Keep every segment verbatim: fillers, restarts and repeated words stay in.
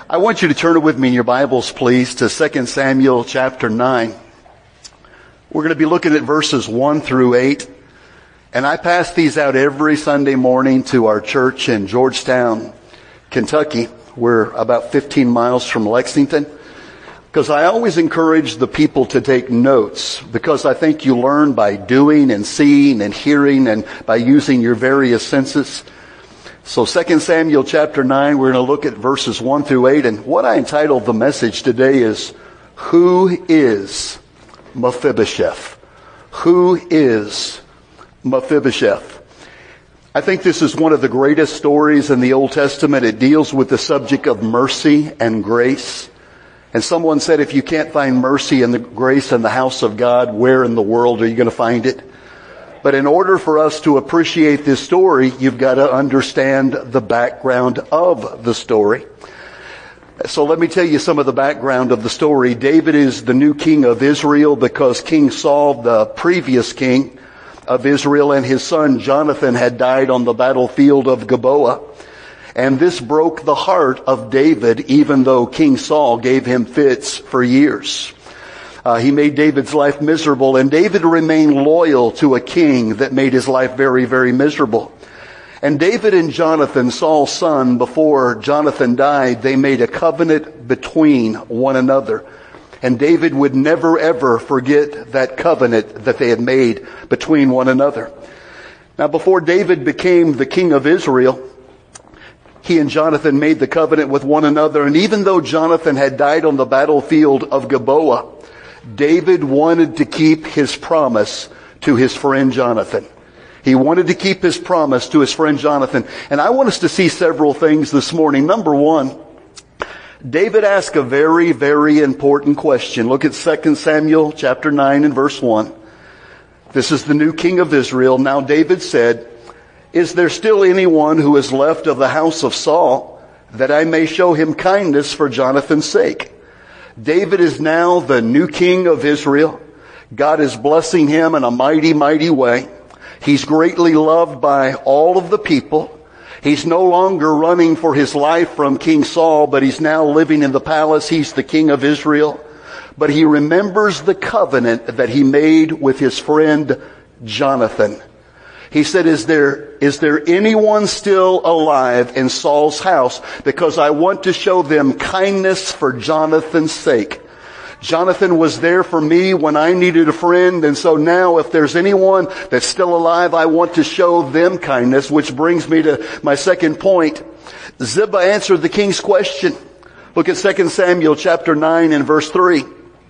I want you to turn with me in your Bibles, please, to Second Samuel chapter nine. We're going to be looking at verses one through eight. And I pass these out every Sunday morning to our church in Georgetown, Kentucky. We're about fifteen miles from Lexington. Because I always encourage the people to take notes, because I think you learn by doing and seeing and hearing and by using your various senses. So Second Samuel chapter nine, we're going to look at verses one through eight. And what I entitled the message today is, Who is Mephibosheth? Who is Mephibosheth? I think this is one of the greatest stories in the Old Testament. It deals with the subject of mercy and grace. And someone said, if you can't find mercy and the grace in the house of God, where in the world are you going to find it? But in order for us to appreciate this story, you've got to understand the background of the story. So let me tell you some of the background of the story. David is the new king of Israel because King Saul, the previous king of Israel, and his son Jonathan had died on the battlefield of Gilboa. And this broke the heart of David, even though King Saul gave him fits for years. Uh, he made David's life miserable, and David remained loyal to a king that made his life very, very miserable. And David and Jonathan, Saul's son, before Jonathan died, they made a covenant between one another. And David would never ever forget that covenant that they had made between one another. Now, before David became the king of Israel, he and Jonathan made the covenant with one another. And even though Jonathan had died on the battlefield of Gilboa, David wanted to keep his promise to his friend Jonathan. He wanted to keep his promise to his friend Jonathan. And I want us to see several things this morning. Number one, David asked a very, very important question. Look at Second Samuel chapter nine and verse one. This is the new king of Israel. Now David said, is there still anyone who is left of the house of Saul, that I may show him kindness for Jonathan's sake? David is now the new king of Israel. God is blessing him in a mighty, mighty way. He's greatly loved by all of the people. He's no longer running for his life from King Saul, but he's now living in the palace. He's the king of Israel. But he remembers the covenant that he made with his friend Jonathan. He said, is there, is there anyone still alive in Saul's house? Because I want to show them kindness for Jonathan's sake. Jonathan was there for me when I needed a friend. And so now if there's anyone that's still alive, I want to show them kindness, which brings me to my second point. Ziba answered the king's question. Look at Second Samuel chapter nine and verse three.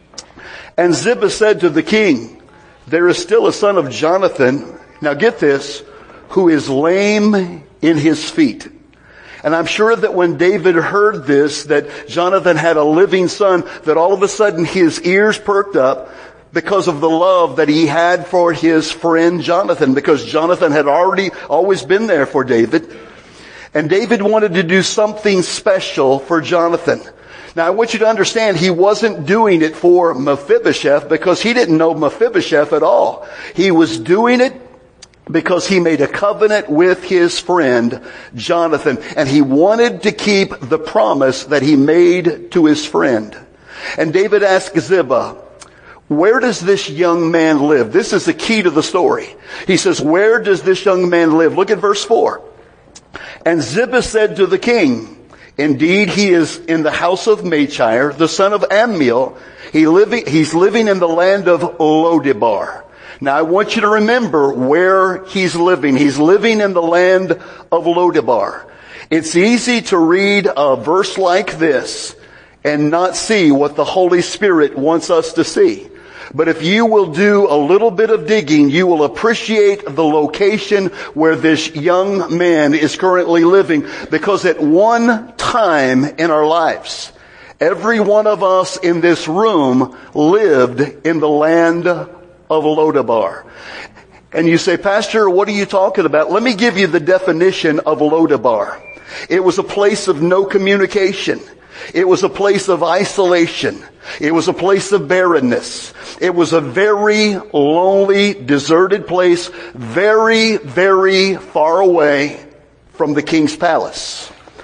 And Ziba said to the king, there is still a son of Jonathan. Now get this, who is lame in his feet. And I'm sure that when David heard this, that Jonathan had a living son, that all of a sudden his ears perked up because of the love that he had for his friend Jonathan, because Jonathan had already always been there for David. And David wanted to do something special for Jonathan. Now I want you to understand, he wasn't doing it for Mephibosheth because he didn't know Mephibosheth at all. He was doing it because he made a covenant with his friend Jonathan, and he wanted to keep the promise that he made to his friend. And David asked Ziba, where does this young man live? This is the key to the story. He says, where does this young man live? Look at verse four. And Ziba said to the king, indeed, he is in the house of Machir, the son of Ammiel. He living, he's living in the land of Lodebar. Now I want you to remember where he's living. He's living in the land of Lodebar. It's easy to read a verse like this and not see what the Holy Spirit wants us to see. But if you will do a little bit of digging, you will appreciate the location where this young man is currently living. Because at one time in our lives, every one of us in this room lived in the land of Lodebar. And you say, Pastor, what are you talking about? Let me give you the definition of Lodebar. It was a place of no communication. It was a place of isolation. It was a place of barrenness. It was a very lonely, deserted place, very, very far away from the king's palace.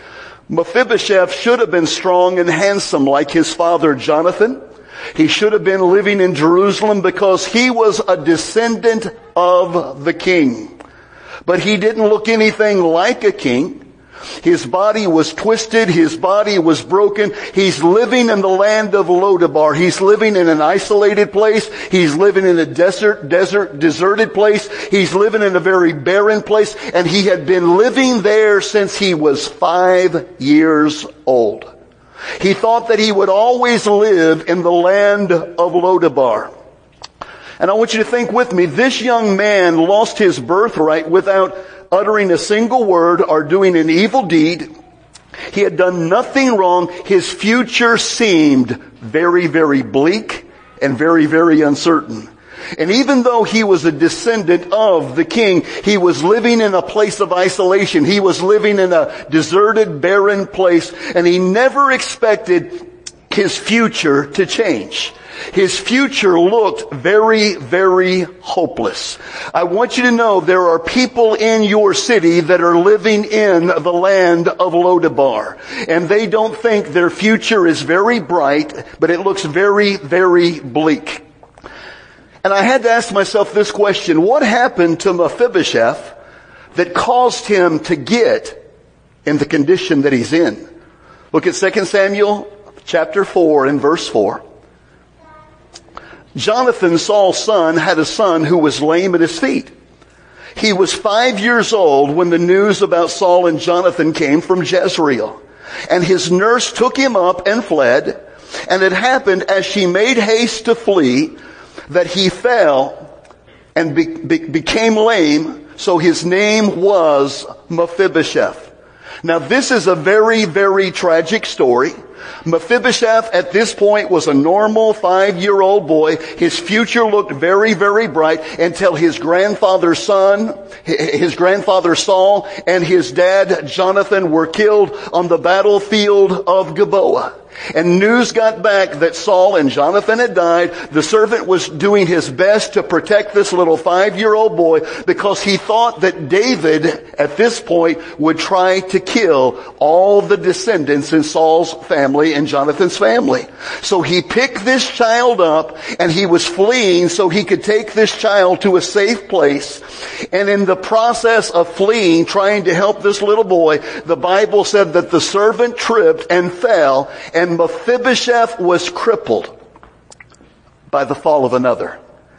Mephibosheth should have been strong and handsome like his father Jonathan. He should have been living in Jerusalem because he was a descendant of the king. But he didn't look anything like a king. His body was twisted. His body was broken. He's living in the land of Lodabar. He's living in an isolated place. He's living in a desert, desert, deserted place. He's living in a very barren place. And he had been living there since he was five years old. He thought that he would always live in the land of Lodabar. And I want you to think with me, this young man lost his birthright without uttering a single word or doing an evil deed. He had done nothing wrong. His future seemed very, very bleak and very, very uncertain. And even though he was a descendant of the king, he was living in a place of isolation. He was living in a deserted, barren place, and he never expected his future to change. His future looked very, very hopeless. I want you to know there are people in your city that are living in the land of Lodabar. And they don't think their future is very bright, but it looks very, very bleak. And I had to ask myself this question: what happened to Mephibosheth that caused him to get in the condition that he's in? Look at Second Samuel chapter four and verse four. Jonathan, Saul's son, had a son who was lame at his feet. He was five years old when the news about Saul and Jonathan came from Jezreel. And his nurse took him up and fled. And it happened as she made haste to flee that he fell and be, be, became lame. So his name was Mephibosheth. Now this is a very, very tragic story. Mephibosheth at this point was a normal five-year-old boy. His future looked very, very bright until his grandfather's son, his grandfather Saul, and his dad Jonathan were killed on the battlefield of Gilboa. And news got back that Saul and Jonathan had died. The servant was doing his best to protect this little five-year-old boy because he thought that David at this point would try to kill all the descendants in Saul's family and Jonathan's family. So he picked this child up and he was fleeing so he could take this child to a safe place. And in the process of fleeing, trying to help this little boy, the Bible said that the servant tripped and fell, and Mephibosheth was crippled by the fall of another.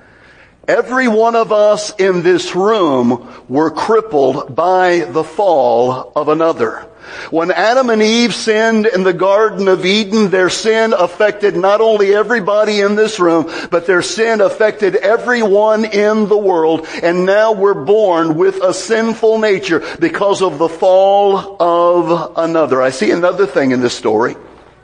Every one of us in this room were crippled by the fall of another. When Adam and Eve sinned in the Garden of Eden, their sin affected not only everybody in this room, but their sin affected everyone in the world. And now we're born with a sinful nature because of the fall of another. I see another thing in this story.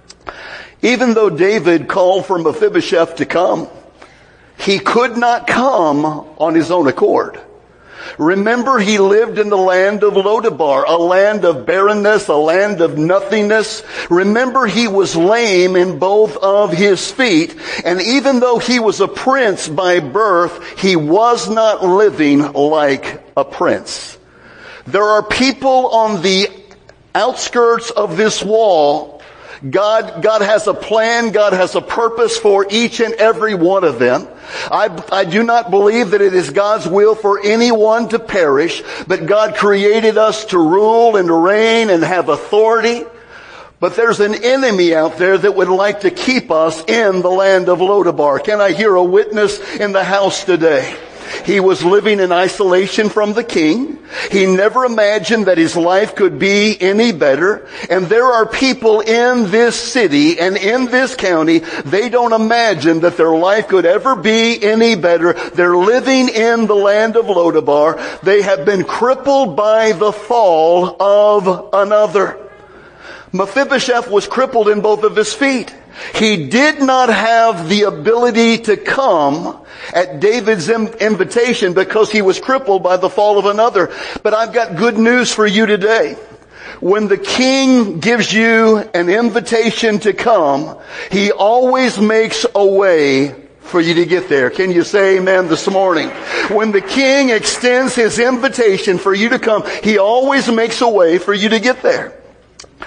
Even though David called for Mephibosheth to come, he could not come on his own accord. Remember, he lived in the land of Lodabar, a land of barrenness, a land of nothingness. Remember, he was lame in both of his feet. And even though he was a prince by birth, he was not living like a prince. There are people on the outskirts of this wall. God, God has a plan. God has a purpose for each and every one of them. I, I do not believe that it is God's will for anyone to perish, but God created us to rule and to reign and have authority. But there's an enemy out there that would like to keep us in the land of Lodabar. Can I hear a witness in the house today? He was living in isolation from the king. He never imagined that his life could be any better. And there are people in this city and in this county, they don't imagine that their life could ever be any better. They're living in the land of Lodabar. They have been crippled by the fall of another. Mephibosheth was crippled in both of his feet. He did not have the ability to come at David's invitation because he was crippled by the fall of another. But I've got good news for you today. When the king gives you an invitation to come, he always makes a way for you to get there. Can you say amen this morning? When the king extends his invitation for you to come, he always makes a way for you to get there.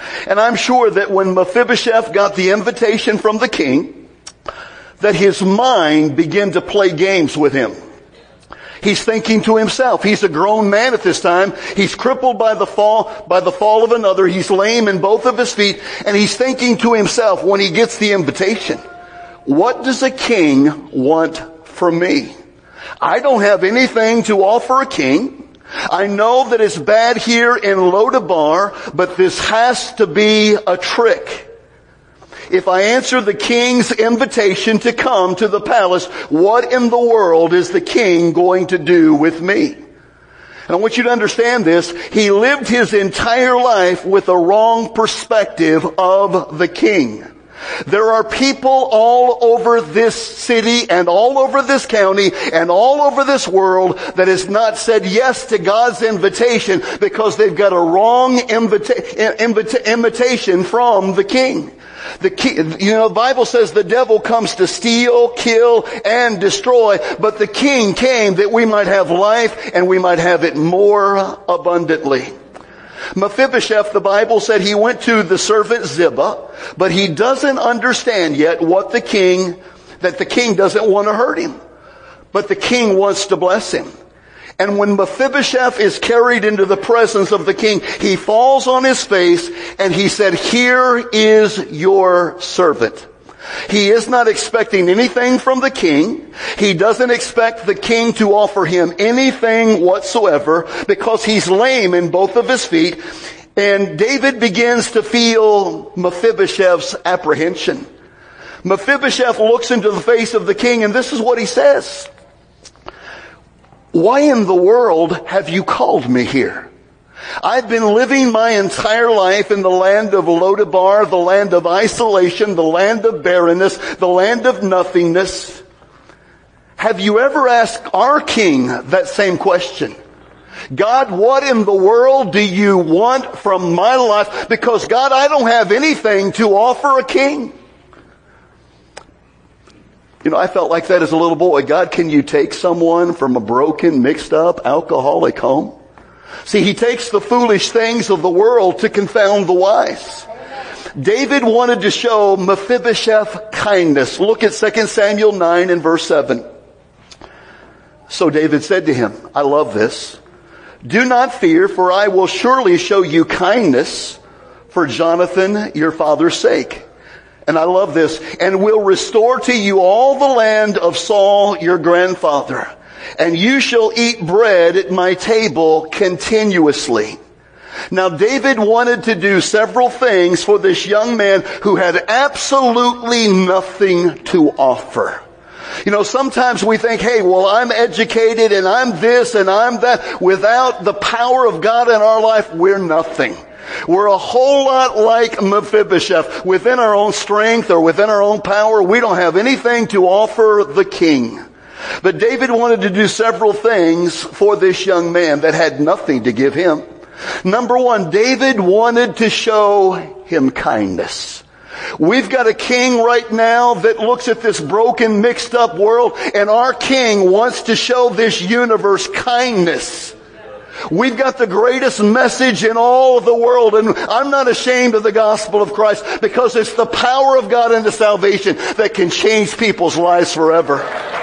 And I'm sure that when Mephibosheth got the invitation from the king, that his mind began to play games with him. He's thinking to himself, he's a grown man at this time. He's crippled by the fall, by the fall of another. He's lame in both of his feet. And he's thinking to himself when he gets the invitation, what does a king want from me? I don't have anything to offer a king. I know that it's bad here in Lodabar, but this has to be a trick. If I answer the king's invitation to come to the palace, what in the world is the king going to do with me? And I want you to understand this. He lived his entire life with a wrong perspective of the king. There are people all over this city and all over this county and all over this world that has not said yes to God's invitation because they've got a wrong invita- invita- invitation from the king. The key, you know, the Bible says the devil comes to steal, kill, and destroy, but the king came that we might have life and we might have it more abundantly. Mephibosheth, the Bible said he went to the servant Ziba, but he doesn't understand yet what the king, that the king doesn't want to hurt him, but the king wants to bless him. And when Mephibosheth is carried into the presence of the king, he falls on his face and he said, here is your servant. He is not expecting anything from the king. He doesn't expect the king to offer him anything whatsoever because he's lame in both of his feet. And David begins to feel Mephibosheth's apprehension. Mephibosheth looks into the face of the king and this is what he says. Why in the world have you called me here? I've been living my entire life in the land of Lodabar, the land of isolation, the land of barrenness, the land of nothingness. Have you ever asked our king that same question? God, what in the world do you want from my life? Because God, I don't have anything to offer a king. You know, I felt like that as a little boy. God, can you take someone from a broken, mixed up, alcoholic home? See, he takes the foolish things of the world to confound the wise. David wanted to show Mephibosheth kindness. Look at Second Samuel nine and verse seven. So David said to him, I love this. Do not fear, for I will surely show you kindness for Jonathan, your father's sake. And I love this. And will restore to you all the land of Saul, your grandfather. And you shall eat bread at my table continuously. Now David wanted to do several things for this young man who had absolutely nothing to offer. You know, sometimes we think, hey, well, I'm educated and I'm this and I'm that. Without the power of God in our life, we're nothing. We're a whole lot like Mephibosheth. Within our own strength or within our own power, we don't have anything to offer the king. But David wanted to do several things for this young man that had nothing to give him. Number one, David wanted to show him kindness. We've got a king right now that looks at this broken, mixed up world, and our king wants to show this universe kindness. We've got the greatest message in all of the world, and I'm not ashamed of the gospel of Christ because it's the power of God into salvation that can change people's lives forever.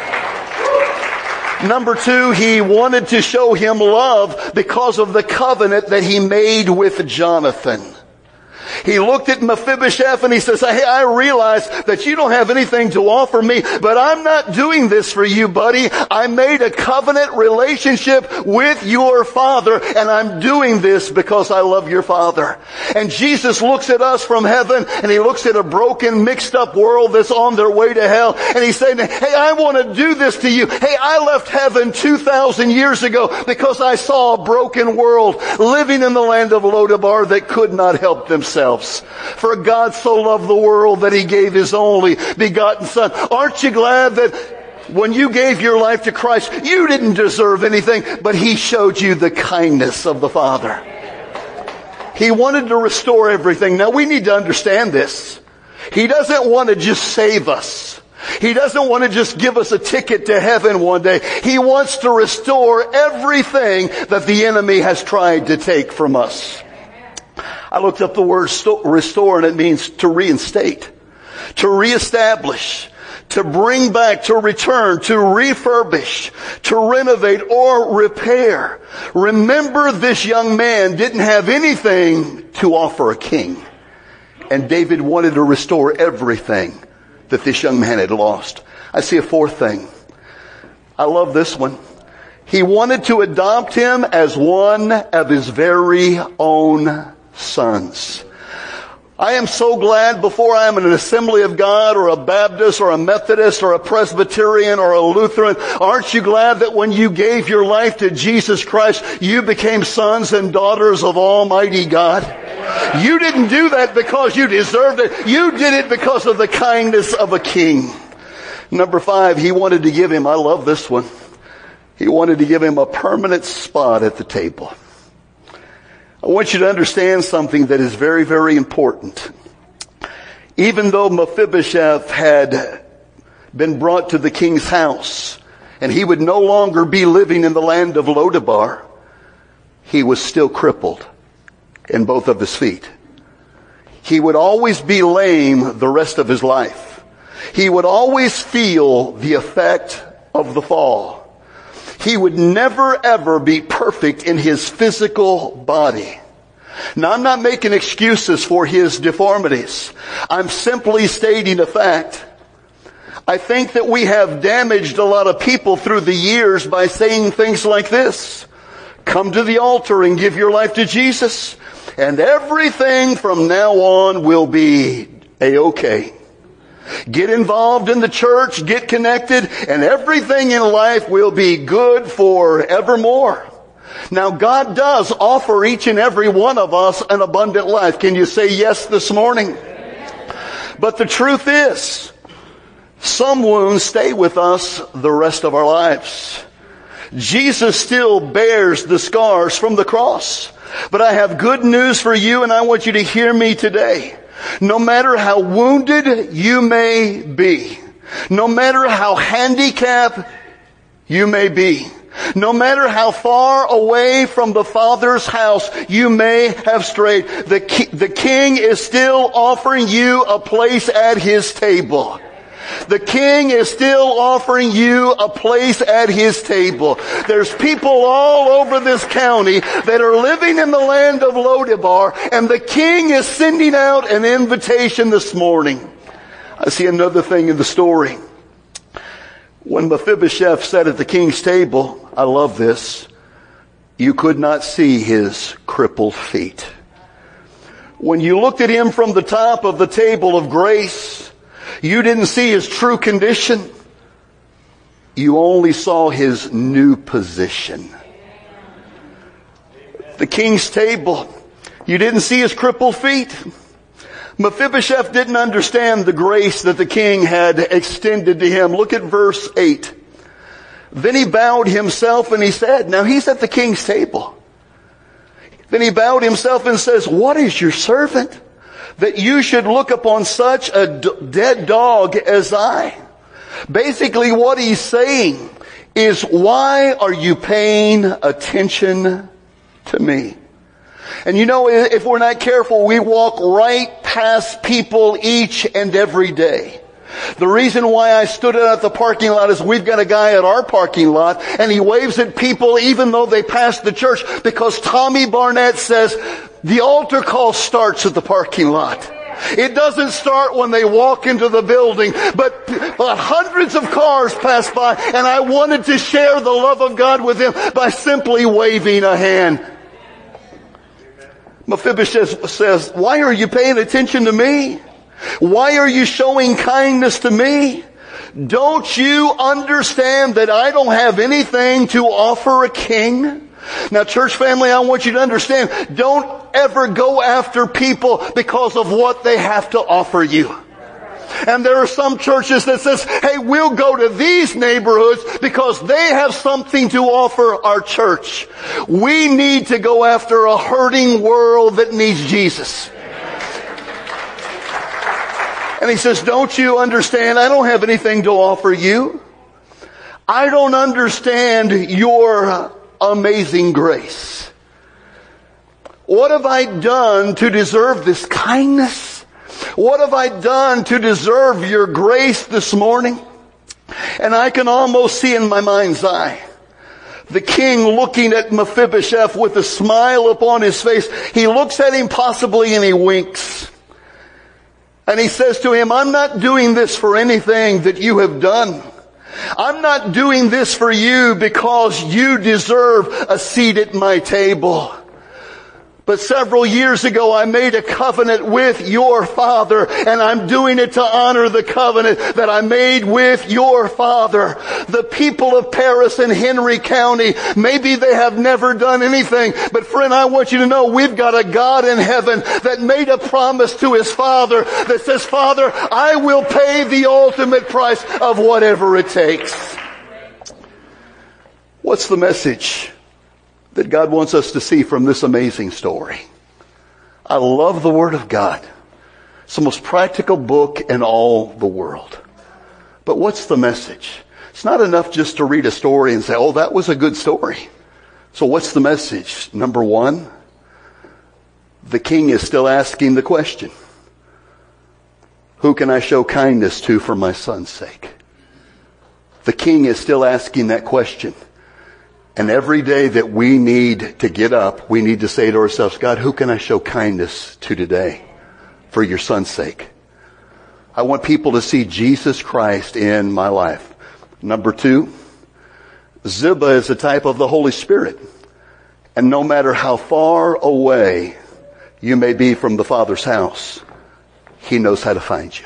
Number two, he wanted to show him love because of the covenant that he made with Jonathan. He looked at Mephibosheth and he says, hey, I realize that you don't have anything to offer me, but I'm not doing this for you, buddy. I made a covenant relationship with your father, and I'm doing this because I love your father. And Jesus looks at us from heaven, and he looks at a broken, mixed up world that's on their way to hell, and he's saying, hey, I want to do this to you. Hey, I left heaven two thousand years ago because I saw a broken world living in the land of Lodabar that could not help themselves. For God so loved the world that he gave his only begotten son. Aren't you glad that when you gave your life to Christ, you didn't deserve anything, but he showed you the kindness of the Father. He wanted to restore everything. Now we need to understand this. He doesn't want to just save us. He doesn't want to just give us a ticket to heaven one day. He wants to restore everything that the enemy has tried to take from us. I looked up the word sto- restore, and it means to reinstate, to reestablish, to bring back, to return, to refurbish, to renovate or repair. Remember, this young man didn't have anything to offer a king. And David wanted to restore everything that this young man had lost. I see a fourth thing. I love this one. He wanted to adopt him as one of his very own sons. I am so glad before I am in an Assembly of God or a Baptist or a Methodist or a Presbyterian or a Lutheran, aren't you glad that when you gave your life to Jesus Christ, you became sons and daughters of Almighty God? You didn't do that because you deserved it. You did it because of the kindness of a king. Number five, he wanted to give him, I love this one, he wanted to give him a permanent spot at the table. I want you to understand something that is very, very important. Even though Mephibosheth had been brought to the king's house, and he would no longer be living in the land of Lodabar, he was still crippled in both of his feet. He would always be lame the rest of his life. He would always feel the effect of the fall. He would never ever be perfect in his physical body. Now, I'm not making excuses for his deformities. I'm simply stating a fact. I think that we have damaged a lot of people through the years by saying things like this. Come to the altar and give your life to Jesus, and everything from now on will be A-okay. Get involved in the church, get connected, and everything in life will be good forevermore. Now, God does offer each and every one of us an abundant life. Can you say yes this morning? But the truth is, some wounds stay with us the rest of our lives. Jesus still bears the scars from the cross. But I have good news for you, and I want you to hear me today. No matter how wounded you may be, no matter how handicapped you may be, no matter how far away from the Father's house you may have strayed, the, ki- the King is still offering you a place at His table. The King is still offering you a place at His table. There's people all over this county that are living in the land of Lodabar, and the King is sending out an invitation this morning. I see another thing in the story. When Mephibosheth sat at the king's table, I love this, you could not see his crippled feet. When you looked at him from the top of the table of grace, you didn't see his true condition. You only saw his new position. The king's table, you didn't see his crippled feet. Mephibosheth didn't understand the grace that the king had extended to him. Look at verse eight. Then he bowed himself and he said, now he's at the king's table. Then he bowed himself and says, what is your servant that you should look upon such a d- dead dog as I? Basically what he's saying is, why are you paying attention to me? And you know, if we're not careful, we walk right past people each and every day. The reason why I stood out at the parking lot is we've got a guy at our parking lot, and he waves at people even though they pass the church, because Tommy Barnett says the altar call starts at the parking lot. It doesn't start when they walk into the building, but, but hundreds of cars pass by, and I wanted to share the love of God with him by simply waving a hand. Mephibosheth says, why are you paying attention to me? Why are you showing kindness to me? Don't you understand that I don't have anything to offer a king? Now, church family, I want you to understand, don't ever go after people because of what they have to offer you. And there are some churches that says, hey, we'll go to these neighborhoods because they have something to offer our church. We need to go after a hurting world that needs Jesus. And he says, don't you understand? I don't have anything to offer you. I don't understand your amazing grace. What have I done to deserve this kindness? What have I done to deserve your grace this morning? And I can almost see in my mind's eye the king looking at Mephibosheth with a smile upon his face. He looks at him possibly and he winks. And he says to him, I'm not doing this for anything that you have done. I'm not doing this for you because you deserve a seat at my table. But several years ago, I made a covenant with your father, and I'm doing it to honor the covenant that I made with your father. The people of Paris and Henry County, maybe they have never done anything, but friend, I want you to know we've got a God in heaven that made a promise to his father that says, Father, I will pay the ultimate price of whatever it takes. What's the message that God wants us to see from this amazing story? I love the Word of God. It's the most practical book in all the world. But what's the message? It's not enough just to read a story and say, oh, that was a good story. So what's the message? Number one, the king is still asking the question, who can I show kindness to for my son's sake? The king is still asking that question. And every day that we need to get up, we need to say to ourselves, God, who can I show kindness to today for your son's sake? I want people to see Jesus Christ in my life. Number two, Ziba is a type of the Holy Spirit. And no matter how far away you may be from the Father's house, He knows how to find you.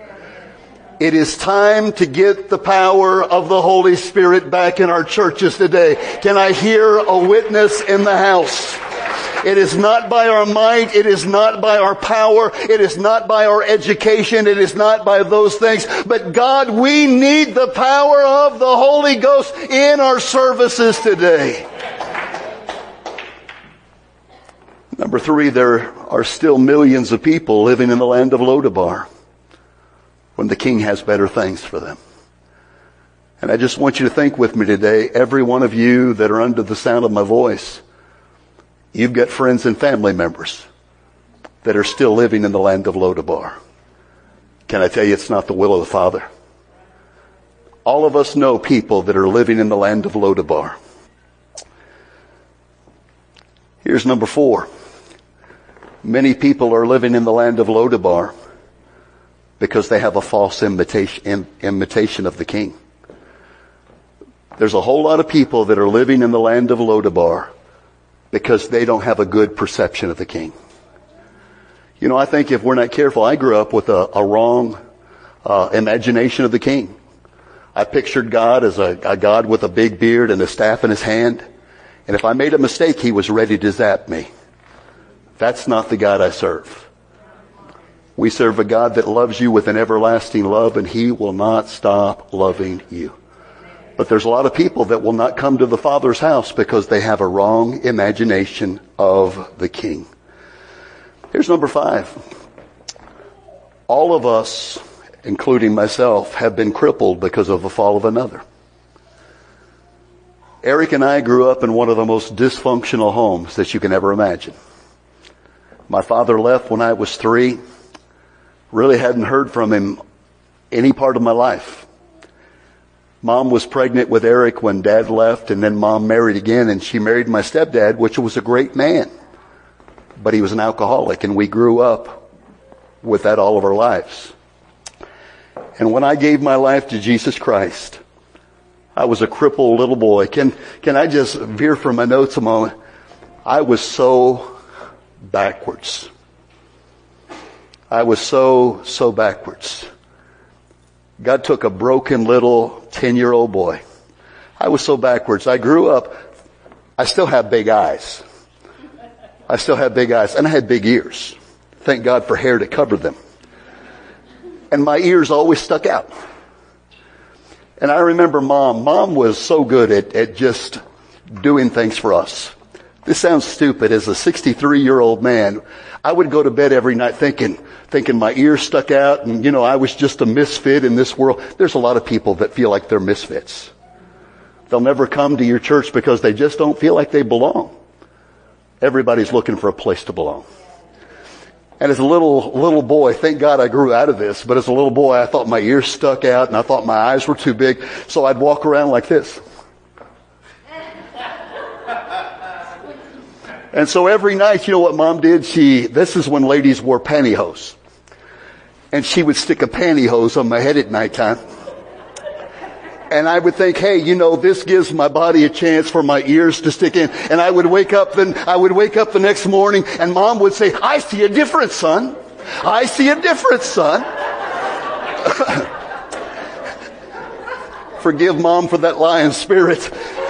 It is time to get the power of the Holy Spirit back in our churches today. Can I hear a witness in the house? It is not by our might. It is not by our power. It is not by our education. It is not by those things. But God, we need the power of the Holy Ghost in our services today. Number three, there are still millions of people living in the land of Lodabar when the king has better things for them. And I just want you to think with me today, every one of you that are under the sound of my voice, you've got friends and family members that are still living in the land of Lodabar. Can I tell you it's not the will of the Father? All of us know people that are living in the land of Lodabar. Here's number four. Many people are living in the land of Lodabar because they have a false imitation, imitation of the king. There's a whole lot of people that are living in the land of Lodabar because they don't have a good perception of the king. You know, I think if we're not careful, I grew up with a, a wrong uh, imagination of the king. I pictured God as a, a God with a big beard and a staff in his hand. And if I made a mistake, he was ready to zap me. That's not the God I serve. We serve a God that loves you with an everlasting love, and He will not stop loving you. But there's a lot of people that will not come to the Father's house because they have a wrong imagination of the King. Here's number five. All of us, including myself, have been crippled because of the fall of another. Eric and I grew up in one of the most dysfunctional homes that you can ever imagine. My father left when I was three. Really hadn't heard from him any part of my life. Mom was pregnant with Eric when Dad left, and then Mom married again, and she married my stepdad, which was a great man. But he was an alcoholic, and we grew up with that all of our lives. And when I gave my life to Jesus Christ, I was a crippled little boy. Can, can I just veer from my notes a moment? I was so backwards. I was so, so backwards. God took a broken little ten-year-old boy. I was so backwards. I grew up, I still have big eyes. I still have big eyes. And I had big ears. Thank God for hair to cover them. And my ears always stuck out. And I remember Mom. Mom was so good at, at just doing things for us. This sounds stupid. As a sixty-three-year-old man, I would go to bed every night thinking, thinking my ears stuck out and, you know, I was just a misfit in this world. There's a lot of people that feel like they're misfits. They'll never come to your church because they just don't feel like they belong. everybody's looking for a place to belong. And as a little, little boy, thank God I grew out of this, but as a little boy, I thought my ears stuck out and I thought my eyes were too big, so I'd walk around like this. And so every night, you know what Mom did? She, this is when ladies wore pantyhose. And she would stick a pantyhose on my head at nighttime. And I would think, hey, you know, this gives my body a chance for my ears to stick in. And I would wake up then, I would wake up the next morning and Mom would say, I see a difference, son. I see a difference, son. Forgive Mom for that lion spirit.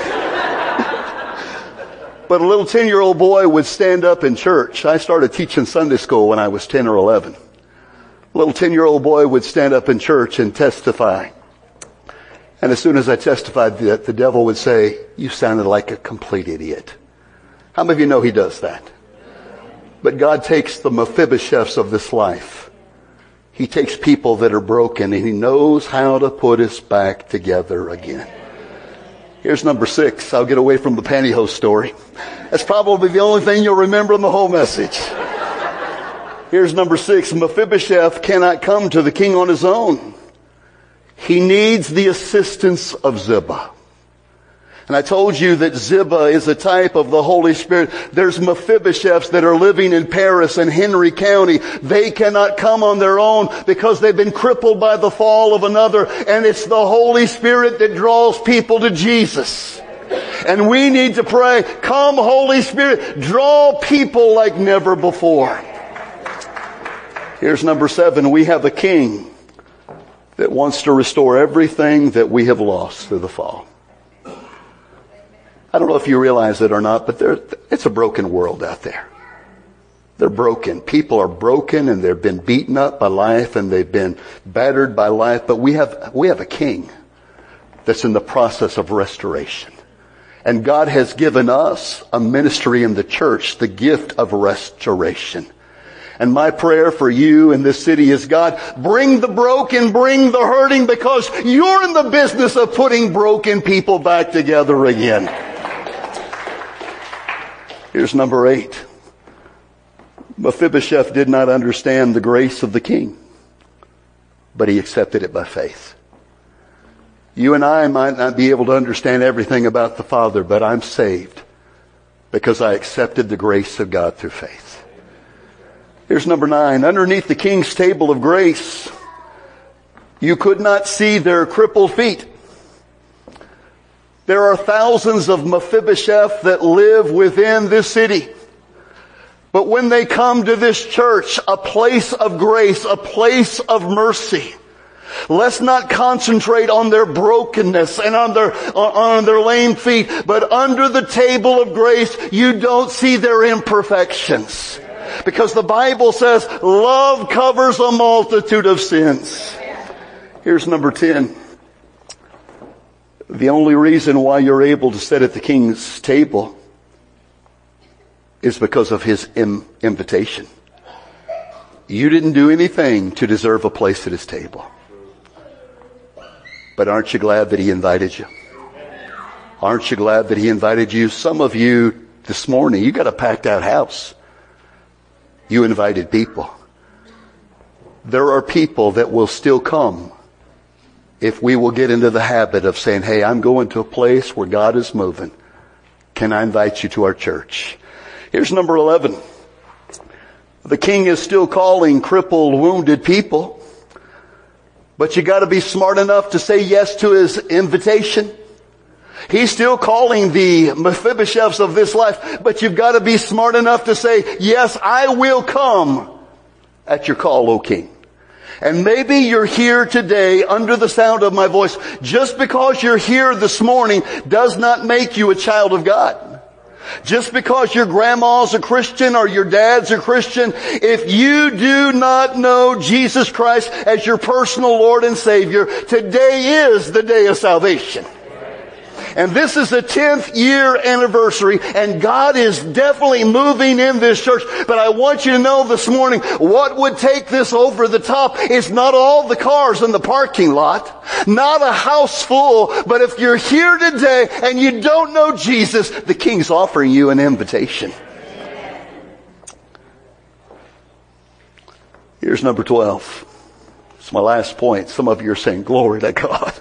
But a little ten-year-old boy would stand up in church. I started teaching Sunday school when I was ten or eleven. A little ten-year-old boy would stand up in church and testify. And as soon as I testified, the, the devil would say, you sounded like a complete idiot. How many of you know he does that? But God takes the Mephibosheths of this life. He takes people that are broken and he knows how to put us back together again. Here's number six. I'll get away from the pantyhose story. That's probably the only thing you'll remember in the whole message. Here's number six. Mephibosheth cannot come to the king on his own. He needs the assistance of Ziba. And I told you that Ziba is a type of the Holy Spirit. There's Mephibosheths that are living in Paris and Henry County. They cannot come on their own because they've been crippled by the fall of another. And it's the Holy Spirit that draws people to Jesus. And we need to pray, come Holy Spirit, draw people like never before. Here's number seven. We have a king that wants to restore everything that we have lost through the fall. I don't know if you realize it or not, but there, it's a broken world out there. They're broken. People are broken and they've been beaten up by life and they've been battered by life. But we have, we have a king that's in the process of restoration. And God has given us a ministry in the church, the gift of restoration. And my prayer for you in this city is, God, bring the broken, bring the hurting, because you're in the business of putting broken people back together again. Here's number eight. Mephibosheth did not understand the grace of the king, but he accepted it by faith. You and I might not be able to understand everything about the Father, but I'm saved because I accepted the grace of God through faith. Here's number nine. Underneath the king's table of grace, you could not see their crippled feet. There are thousands of Mephibosheth that live within this city. But when they come to this church, a place of grace, a place of mercy, let's not concentrate on their brokenness and on their, on their lame feet, but under the table of grace, you don't see their imperfections. Because the Bible says, love covers a multitude of sins. Here's number ten. The only reason why you're able to sit at the king's table is because of his im- invitation. You didn't do anything to deserve a place at his table. But aren't you glad that he invited you? Aren't you glad that he invited you? Some of you this morning, you got a packed out house. You invited people. There are people that will still come if we will get into the habit of saying, hey, I'm going to a place where God is moving. Can I invite you to our church? Here's number eleven. The king is still calling crippled, wounded people. But you got to be smart enough to say yes to his invitation. He's still calling the Mephibosheths of this life, but you've got to be smart enough to say, yes, I will come at your call, O King. And maybe you're here today under the sound of my voice. Just because you're here this morning does not make you a child of God. Just because your grandma's a Christian or your dad's a Christian, if you do not know Jesus Christ as your personal Lord and Savior, today is the day of salvation. And this is the tenth year anniversary, and God is definitely moving in this church. But I want you to know this morning, what would take this over the top is not all the cars in the parking lot, not a house full, but if you're here today and you don't know Jesus, the King's offering you an invitation. Here's number twelve. It's my last point. Some of you are saying, glory to God.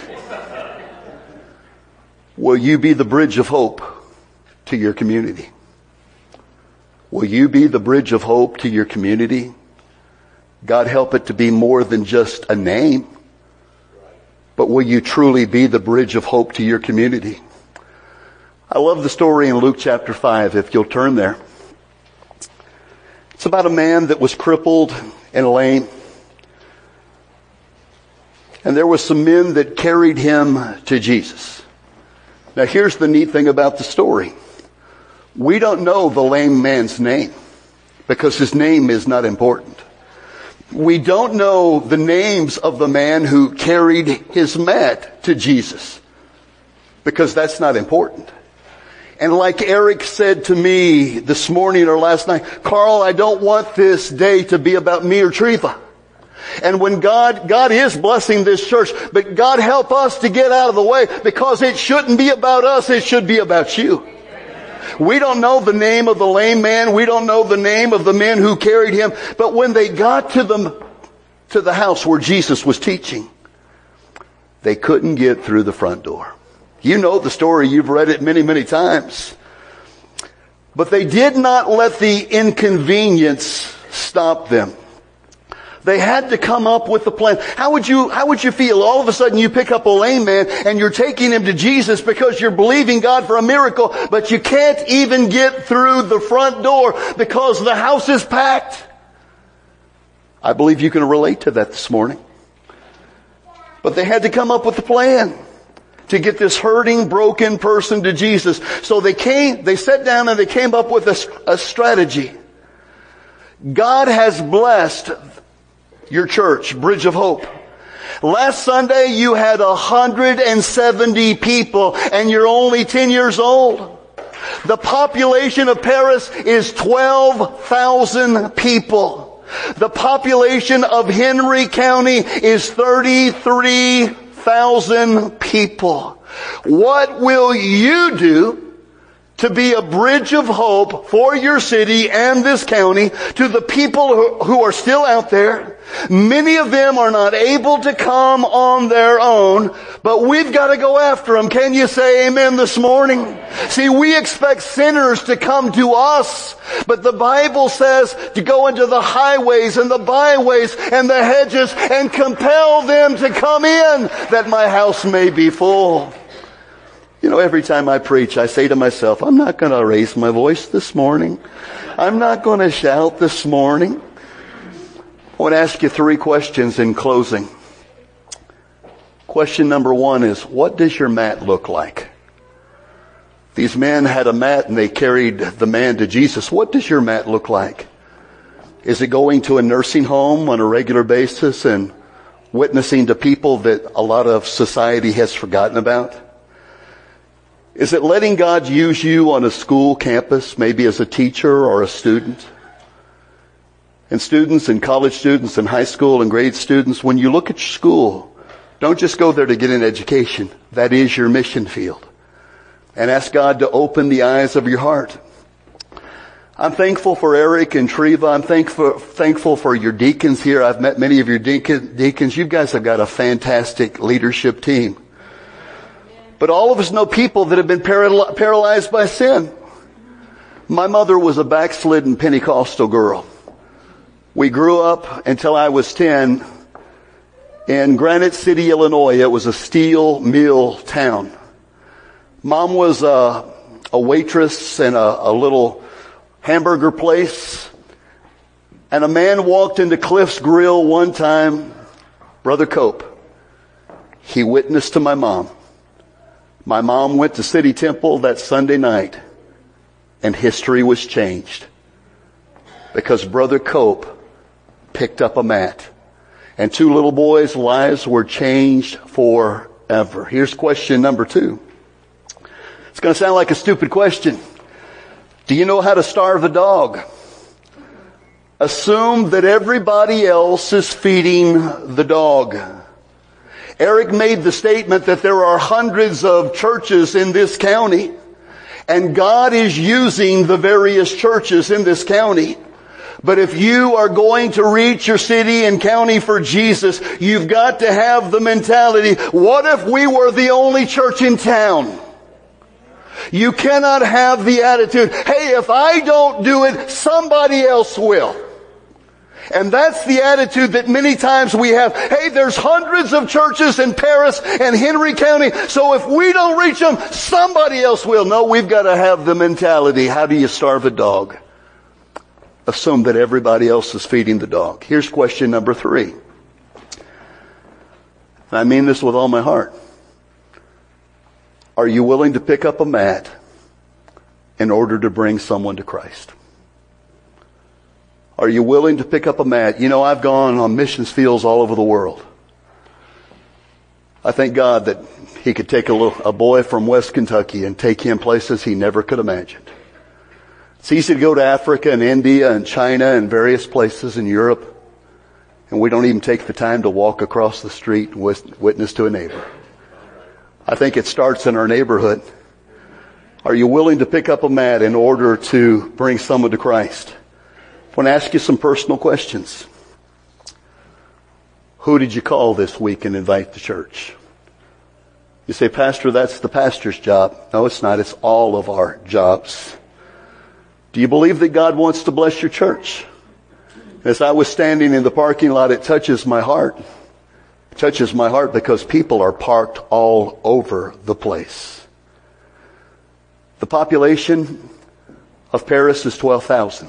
Will you be the bridge of hope to your community? Will you be the bridge of hope to your community? God help it to be more than just a name. But will you truly be the bridge of hope to your community? I love the story in Luke chapter five, if you'll turn there. It's about a man that was crippled and lame. And there was some men that carried him to Jesus. Now here's the neat thing about the story. We don't know the lame man's name because his name is not important. We don't know the names of the man who carried his mat to Jesus because that's not important. And like Eric said to me this morning or last night, Carl, I don't want this day to be about me or Treva. And when God, God is blessing this church, but God help us to get out of the way because it shouldn't be about us, it should be about you. We don't know the name of the lame man. We don't know the name of the men who carried him. But when they got to the, to the house where Jesus was teaching, they couldn't get through the front door. You know the story. You've read it many, many times. But they did not let the inconvenience stop them. They had to come up with a plan. How would you, how would you feel? All of a sudden you pick up a lame man and you're taking him to Jesus because you're believing God for a miracle, but you can't even get through the front door because the house is packed. I believe you can relate to that this morning. But they had to come up with a plan to get this hurting, broken person to Jesus. So they came, they sat down and they came up with a, a strategy. God has blessed your church, Bridge of Hope. Last Sunday you had one hundred seventy people and you're only ten years old. The population of Paris is twelve thousand people. The population of Henry County is thirty-three thousand people. What will you do to be a bridge of hope for your city and this county to the people who, who are still out there? Many of them are not able to come on their own, but we've got to go after them. Can you say amen this morning? See, we expect sinners to come to us, but the Bible says to go into the highways and the byways and the hedges and compel them to come in that my house may be full. You know, every time I preach, I say to myself, I'm not going to raise my voice this morning. I'm not going to shout this morning. I want to ask you three questions in closing. Question number one is, what does your mat look like? These men had a mat and they carried the man to Jesus. What does your mat look like? Is it going to a nursing home on a regular basis and witnessing to people that a lot of society has forgotten about? Is it letting God use you on a school campus, maybe as a teacher or a student? And students and college students and high school and grade students, when you look at your school, don't just go there to get an education. That is your mission field. And ask God to open the eyes of your heart. I'm thankful for Eric and Treva. I'm thankful, thankful for your deacons here. I've met many of your deacon, deacons. You guys have got a fantastic leadership team. But all of us know people that have been paral- paralyzed by sin. My mother was a backslidden Pentecostal girl. We grew up until I was ten in Granite City, Illinois. It was a steel mill town. Mom was a, a waitress in a, a little hamburger place. And a man walked into Cliff's Grill one time, Brother Cope. He witnessed to my mom. My mom went to City Temple that Sunday night, and history was changed because Brother Cope picked up a mat, and two little boys' lives were changed forever. Here's question number two. It's going to sound like a stupid question. Do you know how to starve a dog? Assume that everybody else is feeding the dog. Eric made the statement that there are hundreds of churches in this county, and God is using the various churches in this county But if you are going to reach your city and county for Jesus, you've got to have the mentality, what if we were the only church in town? You cannot have the attitude, hey, if I don't do it, somebody else will. And that's the attitude that many times we have. Hey, there's hundreds of churches in Paris and Henry County, so if we don't reach them, somebody else will. No, we've got to have the mentality, how do you starve a dog? Assume that everybody else is feeding the dog. Here's question number three. And I mean this with all my heart. Are you willing to pick up a mat in order to bring someone to Christ? Are you willing to pick up a mat? You know, I've gone on missions fields all over the world. I thank God that He could take a, little, a boy from West Kentucky and take him places he never could imagine. It's easy to go to Africa and India and China and various places in Europe, and we don't even take the time to walk across the street and witness to a neighbor. I think it starts in our neighborhood. Are you willing to pick up a mat in order to bring someone to Christ? I want to ask you some personal questions. Who did you call this week and invite to church? You say, Pastor, that's the pastor's job. No, it's not. It's all of our jobs. Do you believe that God wants to bless your church? As I was standing in the parking lot, it touches my heart. It touches my heart because people are parked all over the place. The population of Paris is twelve thousand.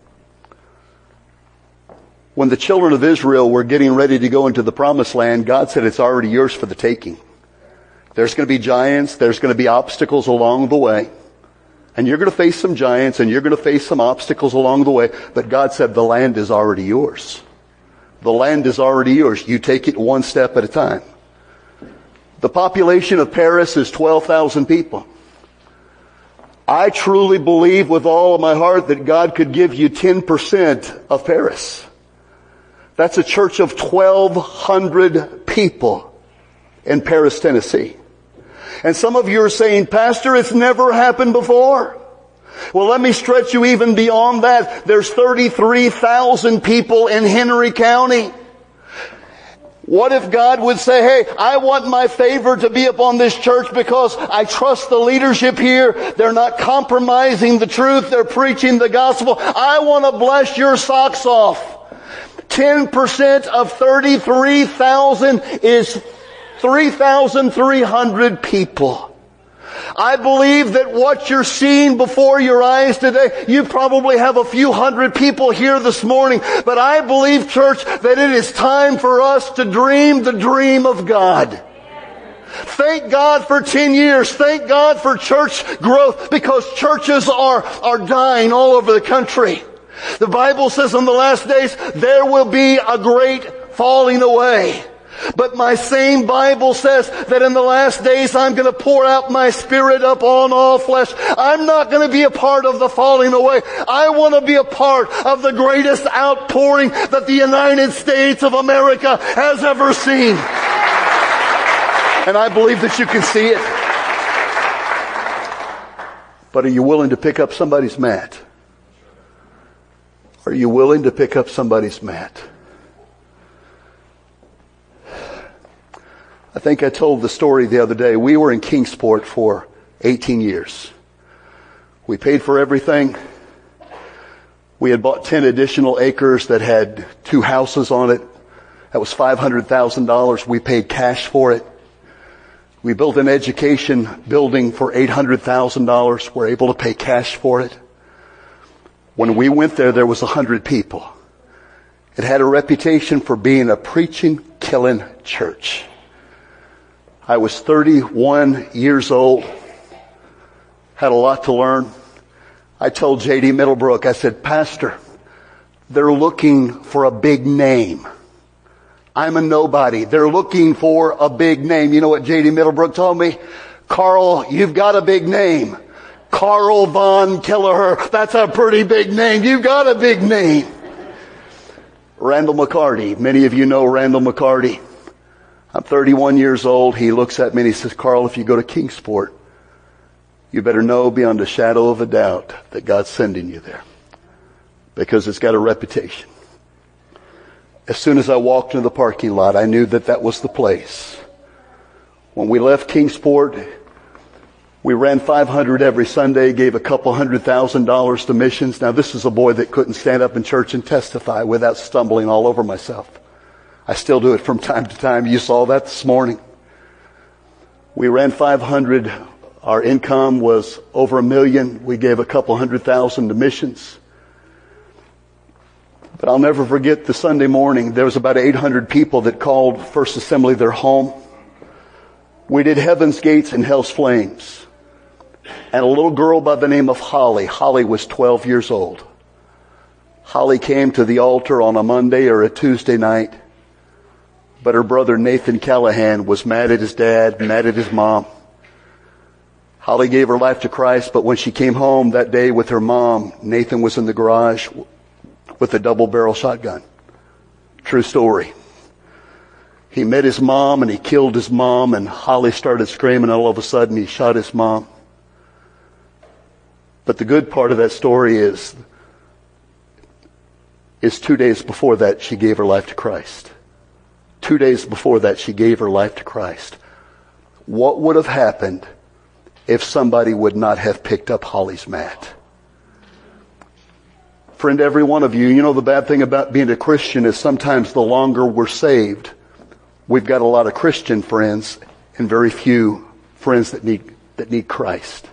When the children of Israel were getting ready to go into the promised land, God said it's already yours for the taking. There's going to be giants, there's going to be obstacles along the way. And you're going to face some giants and you're going to face some obstacles along the way. But God said the land is already yours. The land is already yours. You take it one step at a time. The population of Paris is twelve thousand people. I truly believe with all of my heart that God could give you ten percent of Paris. That's a church of twelve hundred people in Paris, Tennessee. And some of you are saying, Pastor, it's never happened before. Well, let me stretch you even beyond that. There's thirty-three thousand people in Henry County. What if God would say, hey, I want my favor to be upon this church because I trust the leadership here. They're not compromising the truth. They're preaching the gospel. I want to bless your socks off. ten percent of thirty-three thousand is three thousand three hundred people. I believe that what you're seeing before your eyes today, you probably have a few hundred people here this morning, but I believe, church, that it is time for us to dream the dream of God. Thank God for ten years. Thank God for church growth, because churches are, are dying all over the country. The Bible says in the last days, there will be a great falling away. But my same Bible says that in the last days I'm going to pour out my Spirit upon all flesh. I'm not going to be a part of the falling away. I want to be a part of the greatest outpouring that the United States of America has ever seen. And I believe that you can see it. But are you willing to pick up somebody's mat? Are you willing to pick up somebody's mat? I think I told the story the other day. We were in Kingsport for eighteen years. We paid for everything. We had bought ten additional acres that had two houses on it. That was five hundred thousand dollars. We paid cash for it. We built an education building for eight hundred thousand dollars. We're able to pay cash for it. When we went there, there was one hundred people. It had a reputation for being a preaching, killing church. I was thirty-one years old, had a lot to learn. I told J D Middlebrook, I said, Pastor, they're looking for a big name. I'm a nobody. They're looking for a big name. You know what J D Middlebrook told me? Carl, you've got a big name. Carl Von Kelleher. That's a pretty big name. You've got a big name. Randall McCarty. Many of you know Randall McCarty. I'm thirty-one years old. He looks at me and he says, Carl, if you go to Kingsport, you better know beyond a shadow of a doubt that God's sending you there. because it's got a reputation. As soon as I walked into the parking lot, I knew that that was the place. When we left Kingsport, we ran five hundred every Sunday, gave a couple hundred thousand dollars to missions. Now, this is a boy that couldn't stand up in church and testify without stumbling all over myself. I still do it from time to time. You saw that this morning. We ran five hundred. Our income was over a million. We gave a couple hundred thousand to missions. But I'll never forget the Sunday morning. There was about eight hundred people that called First Assembly their home. We did Heaven's Gates and Hell's Flames. And a little girl by the name of Holly. Holly was twelve years old. Holly came to the altar on a Monday or a Tuesday night. But her brother Nathan Callahan was mad at his dad, mad at his mom. Holly gave her life to Christ, but when she came home that day with her mom, Nathan was in the garage with a double-barrel shotgun. True story. He met his mom and he killed his mom, and Holly started screaming, and all of a sudden he shot his mom. But the good part of that story is, is two days before that she gave her life to Christ. Two days before that she gave her life to Christ. What would have happened if somebody would not have picked up Holly's mat? Friend, every one of you, you know the bad thing about being a Christian is sometimes the longer we're saved, we've got a lot of Christian friends and very few friends that need, that need Christ.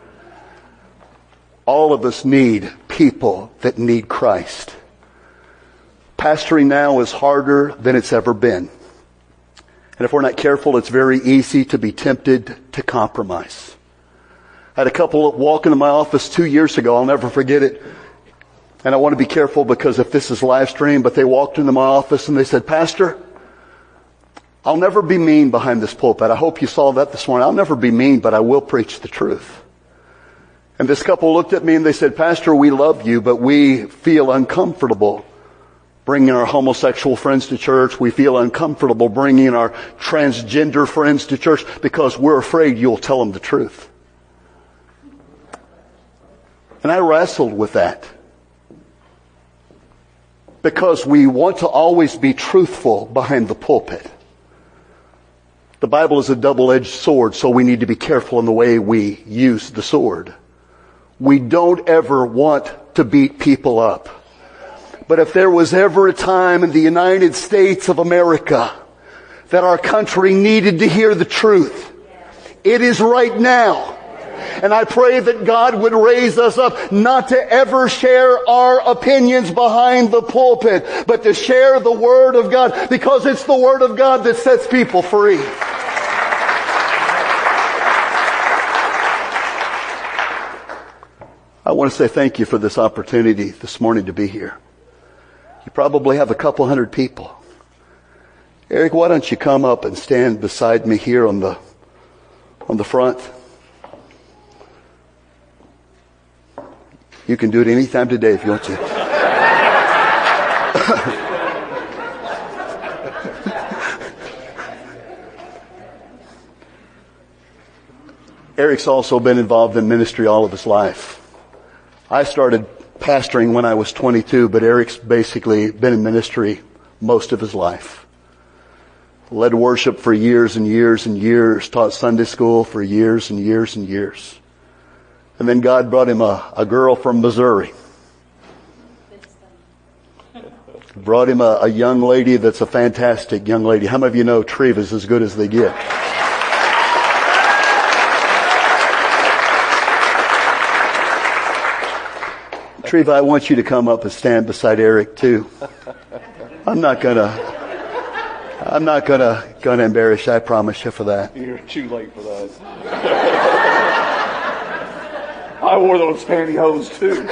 All of us need people that need Christ. Pastoring now is harder than it's ever been. And if we're not careful, it's very easy to be tempted to compromise. I had a couple walk into my office two years ago. I'll never forget it. And I want to be careful because if this is live stream, but they walked into my office and they said, Pastor, I'll never be mean behind this pulpit. I hope you saw that this morning. I'll never be mean, but I will preach the truth. And this couple looked at me and they said, Pastor, we love you, but we feel uncomfortable bringing our homosexual friends to church. We feel uncomfortable bringing our transgender friends to church because we're afraid you'll tell them the truth. And I wrestled with that because we want to always be truthful behind the pulpit. The Bible is a double-edged sword, so we need to be careful in the way we use the sword. We don't ever want to beat people up. But if there was ever a time in the United States of America that our country needed to hear the truth, it is right now. And I pray that God would raise us up not to ever share our opinions behind the pulpit, but to share the Word of God, because it's the Word of God that sets people free. I want to say thank you for this opportunity this morning to be here. You probably have a couple hundred people. Eric, why don't you come up and stand beside me here on the on the front? You can do it any time today if you want to. Eric's also been involved in ministry all of his life. I started pastoring when I was twenty-two, but Eric's basically been in ministry most of his life. Led worship for years and years and years, taught Sunday school for years and years and years. And then God brought him a, a girl from Missouri. Brought him a, a young lady that's a fantastic young lady. How many of you know Treva's as good as they get? Treva, I want you to come up and stand beside Eric too. I'm not gonna, I'm not gonna, gonna embarrass you. I promise you for that. You're too late for that. I wore those pantyhose too.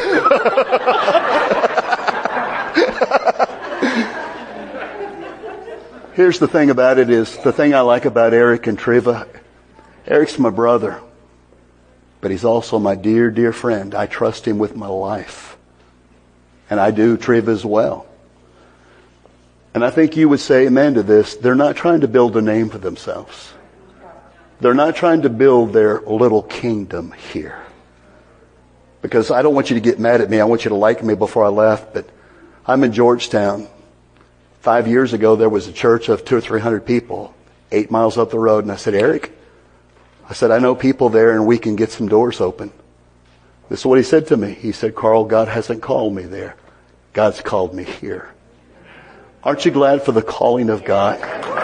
Here's the thing about it is, the thing I like about Eric and Treva, Eric's my brother, but he's also my dear, dear friend. I trust him with my life. And I do Treva as well. And I think you would say amen to this. They're not trying to build a name for themselves. They're not trying to build their little kingdom here. because I don't want you to get mad at me. I want you to like me before I left. But I'm in Georgetown. Five years ago, there was a church of two or three hundred people, eight miles up the road. And I said, Eric, I said, I know people there and we can get some doors open. This is what he said to me. He said, Carl, God hasn't called me there. God's called me here. Aren't you glad for the calling of God?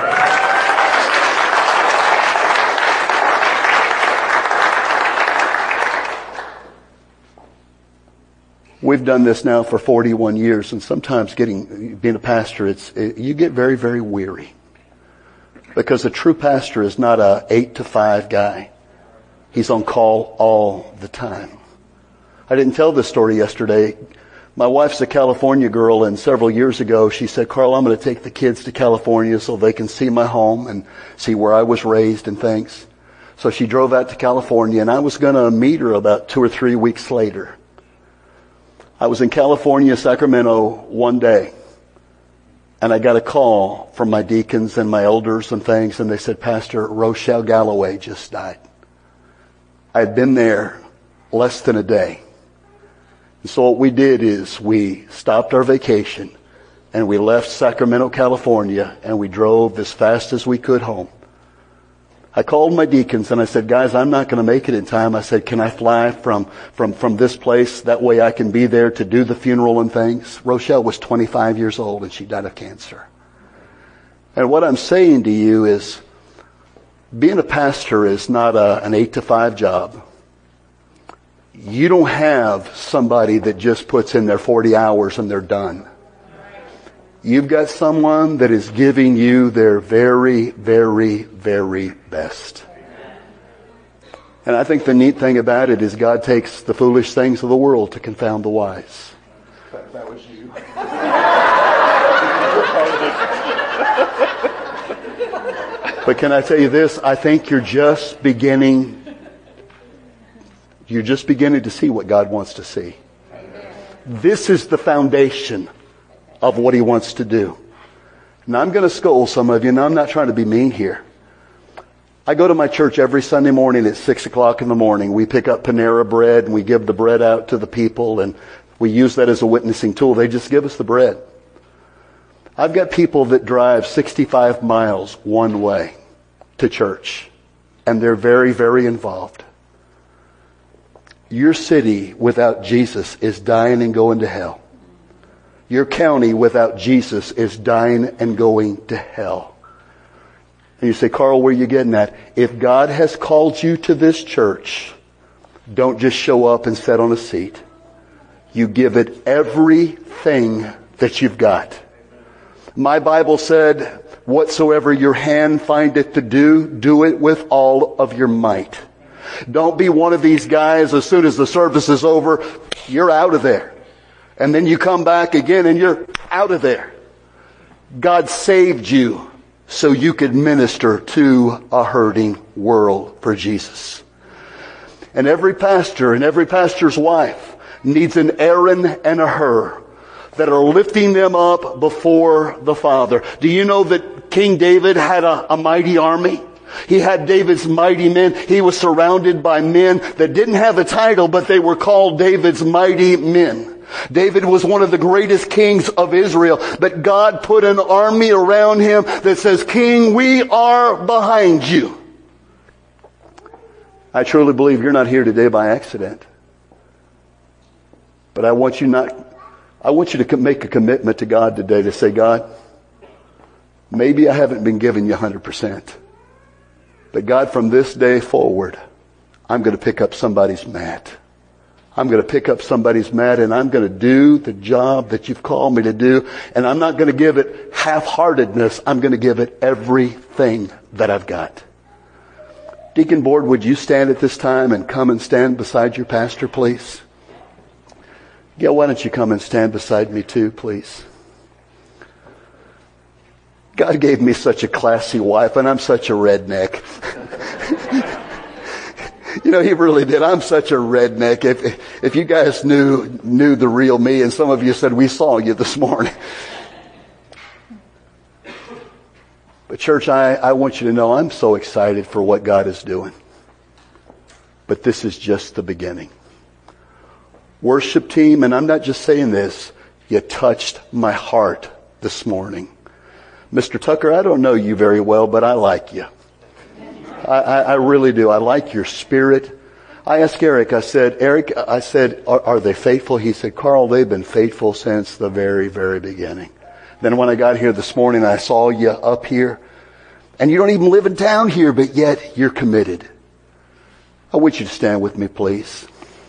We've done this now for forty-one years, and sometimes getting, being a pastor, it's, it, you get very, very weary. Because a true pastor is not a eight to five guy. He's on call all the time. I didn't tell this story yesterday. My wife's a California girl, and several years ago she said, Carl, I'm going to take the kids to California so they can see my home and see where I was raised and things. So she drove out to California, and I was going to meet her about two or three weeks later. I was in California, Sacramento, one day, and I got a call from my deacons and my elders and things, and they said, Pastor, Rochelle Galloway just died. I had been there less than a day. And so what we did is we stopped our vacation, and we left Sacramento, California, and we drove as fast as we could home. I called my deacons and I said, guys, I'm not going to make it in time. I said, can I fly from, from, from this place? That way I can be there to do the funeral and things. Rochelle was twenty-five years old and she died of cancer. And what I'm saying to you is, being a pastor is not a, an eight to five job. You don't have somebody that just puts in their forty hours and they're done. You've got someone that is giving you their very, very, very best. And I think the neat thing about it is God takes the foolish things of the world to confound the wise. That, that was you. But can I tell you this? I think you're just beginning, you're just beginning to see what God wants to see. This is the foundation of what He wants to do. Now I'm going to scold some of you, and I'm not trying to be mean here. I go to my church every Sunday morning at six o'clock in the morning. We pick up Panera bread and we give the bread out to the people, and we use that as a witnessing tool. They just give us the bread. I've got people that drive sixty-five miles one way to church, and they're very, very involved. Your city without Jesus is dying and going to hell. Your county without Jesus is dying and going to hell. And you say, Carl, where are you getting at? If God has called you to this church, don't just show up and sit on a seat. You give it everything that you've got. My Bible said, whatsoever your hand findeth to do, do it with all of your might. Don't be one of these guys, as soon as the service is over, you're out of there. And then you come back again and you're out of there. God saved you so you could minister to a hurting world for Jesus. And every pastor and every pastor's wife needs an Aaron and a Hur that are lifting them up before the Father. Do you know that King David had a, a mighty army? He had David's mighty men. He was surrounded by men that didn't have a title, but they were called David's mighty men. David was one of the greatest kings of Israel, but God put an army around him that says, King, we are behind you. I truly believe you're not here today by accident. But I want you not, I want you to make a commitment to God today to say, God, maybe I haven't been giving you one hundred percent. But God, from this day forward, I'm going to pick up somebody's mat. I'm going to pick up somebody's mat and I'm going to do the job that you've called me to do. And I'm not going to give it half-heartedness. I'm going to give it everything that I've got. Deacon Board, would you stand at this time and come and stand beside your pastor, please? Gail, why don't you come and stand beside me too, please? God gave me such a classy wife, and I'm such a redneck. You know, He really did. I'm such a redneck. If, if you guys knew, knew the real me, and some of you said, we saw you this morning. But church, I, I want you to know I'm so excited for what God is doing. But this is just the beginning. Worship team, and I'm not just saying this, you touched my heart this morning. Mister Tucker, I don't know you very well, but I like you. I, I, I really do. I like your spirit. I asked Eric, I said, Eric, I said, are, are they faithful? He said, Carl, they've been faithful since the very, very beginning. Then when I got here this morning, I saw you up here, and you don't even live in town here, but yet you're committed. I want you to stand with me, please.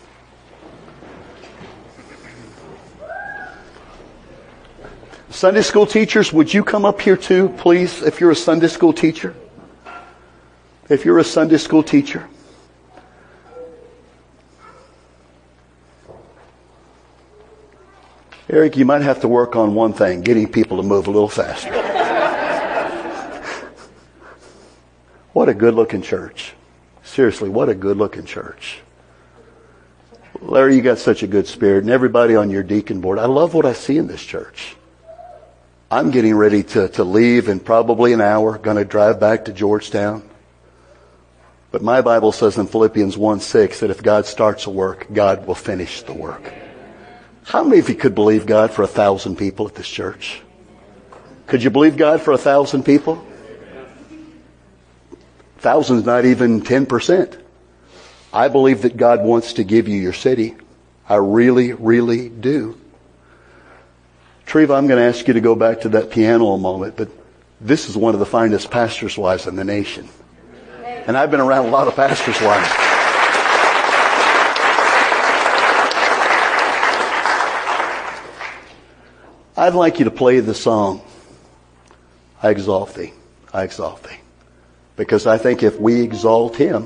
Sunday school teachers, would you come up here too, please, if you're a Sunday school teacher? If you're a Sunday school teacher. Eric, you might have to work on one thing, getting people to move a little faster. What a good-looking church. Seriously, what a good-looking church. Larry, you got such a good spirit, and everybody on your deacon board. I love what I see in this church. I'm getting ready to, to leave in probably an hour, going to drive back to Georgetown. But my Bible says in Philippians one six that if God starts a work, God will finish the work. How many of you could believe God for a thousand people at this church? Could you believe God for a thousand people? Thousands, not even ten percent. I believe that God wants to give you your city. I really, really do. Treva, I'm going to ask you to go back to that piano a moment, but this is one of the finest pastors' wives in the nation. And I've been around a lot of pastors' wives. I'd like you to play the song, I exalt thee, I exalt thee. Because I think if we exalt him,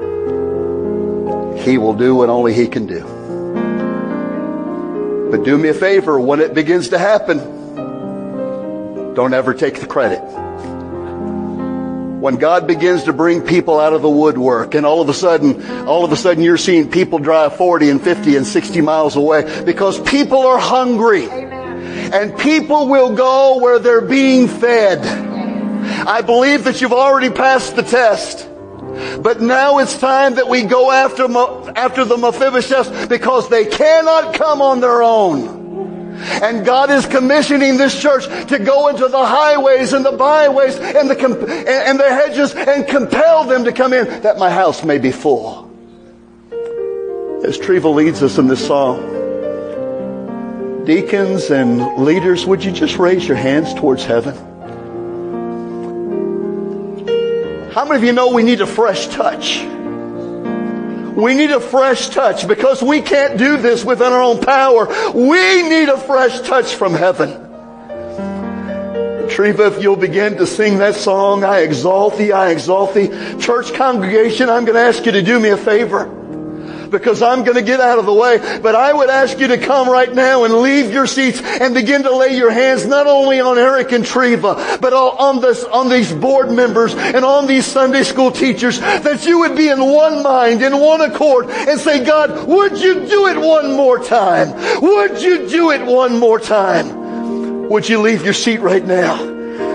he will do what only he can do. But do me a favor, when it begins to happen, don't ever take the credit. When God begins to bring people out of the woodwork, and all of a sudden, all of a sudden you're seeing people drive forty and fifty and sixty miles away because people are hungry. Amen. And people will go where they're being fed. I believe that you've already passed the test. But now it's time that we go after, after the Mephibosheths because they cannot come on their own. And God is commissioning this church to go into the highways and the byways and the, and the hedges and compel them to come in that my house may be full. As Treva leads us in this song, deacons and leaders, would you just raise your hands towards heaven? How many of you know we need a fresh touch? We need a fresh touch because we can't do this within our own power. We need a fresh touch from heaven. Treva, if you'll begin to sing that song, I exalt thee, I exalt thee. Church congregation, I'm going to ask you to do me a favor because I'm going to get out of the way. But I would ask you to come right now and leave your seats and begin to lay your hands not only on Eric and Treva, but on this, on these board members and on these Sunday school teachers, that you would be in one mind, in one accord, and say, God, would you do it one more time? Would you do it one more time? Would you leave your seat right now?